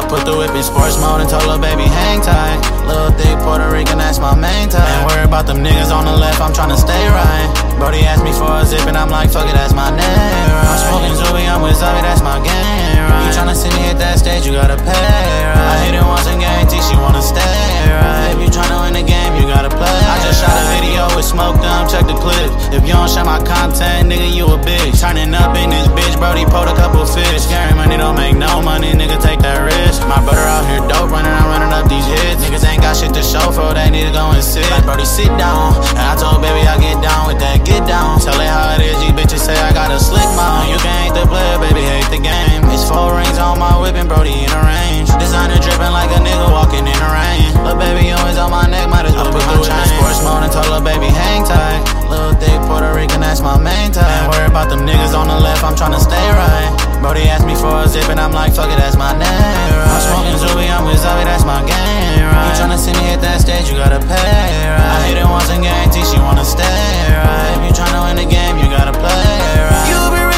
put the whip in sports mode and told lil' baby hang tight. Lil' thick Puerto Rican, that's my main type. Ain't worried about them niggas on the left, I'm tryna stay right. Brody asked me for a zip and I'm like, fuck it, that's my name, right? I'm smoking Zuby, I'm with Zavi, that's my game, right? You tryna see me hit that stage, you gotta pay, right? I hit it once and guarantee she wanna stay, right? If you tryna win the game, you gotta play. I just shot a video with Smoke Dumb, check the clip. If you don't share my content, nigga, you a bitch. Turning up in this bitch, Brody pulled a couple fish. Scary money don't make no money, nigga, take that risk. My brother out here dope, I'm running up these hits. Niggas ain't got shit to show for, they need to go and sit. Like, Brody, sit down. And I told baby I get down with that, get down. Tell it how it is, these bitches say I got a slick mouth. You can hate the player, baby, hate the game. It's 4 rings on my whip and Brody in the range. Designer dripping like a nigga walking in the rain. Lil' baby always on my neck, might as well put the whip in sports mode and told lil' baby hang tight. Lil' thick Puerto Rican, that's my main type. Ain't worried about them niggas on the left, I'm tryna stay right. Brody asked me for a zip and I'm like, fuck it, that's my name, right? I'm smoking Zuby, I'm with Zavi, that's my game, right? You tryna see me hit that stage, you gotta pay, right? I hit it once and guarantee she wanna stay, right? If you tryna win the game, you gotta play, right? You be